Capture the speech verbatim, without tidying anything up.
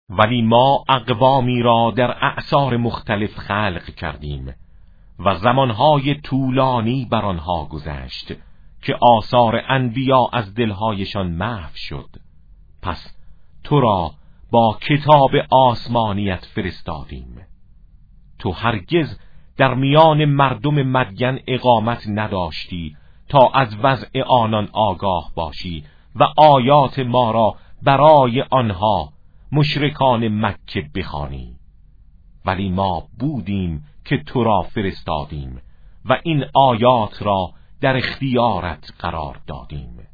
ولی ما اقوامی را در اعصار مختلف خلق کردیم و زمانهای طولانی بر آنها گذشت که آثار انبیا از دلهایشان محو شد. پس تو را با کتاب آسمانیت فرستادیم. تو هرگز در میان مردم مدین اقامت نداشتی تا از وضع آنان آگاه باشی و آیات ما را برای آنها مشرکان مکه بخوانی. ولی ما بودیم که تو را فرستادیم و این آیات را در اختیارت قرار دادیم.